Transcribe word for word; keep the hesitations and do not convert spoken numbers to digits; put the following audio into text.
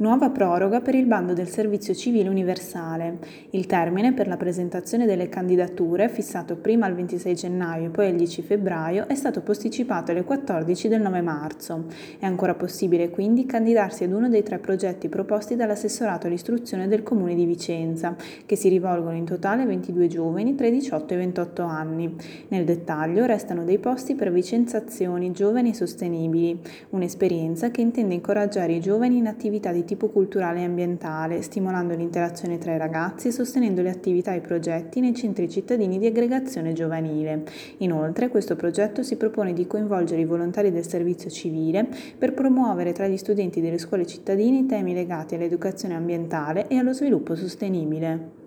Nuova proroga per il bando del servizio civile universale. Il termine per la presentazione delle candidature, fissato prima al ventisei gennaio e poi al dieci febbraio, è stato posticipato alle quattordici del nove marzo. È ancora possibile quindi candidarsi ad uno dei tre progetti proposti dall'assessorato all'istruzione del Comune di Vicenza, che si rivolgono in totale a ventidue giovani tra i diciotto e i ventotto anni. Nel dettaglio restano dei posti per Vicenza Azioni Giovani Sostenibili, un'esperienza che intende incoraggiare i giovani in attività di tipo culturale e ambientale, stimolando l'interazione tra i ragazzi e sostenendo le attività e i progetti nei centri cittadini di aggregazione giovanile. Inoltre, questo progetto si propone di coinvolgere i volontari del servizio civile per promuovere tra gli studenti delle scuole cittadine temi legati all'educazione ambientale e allo sviluppo sostenibile.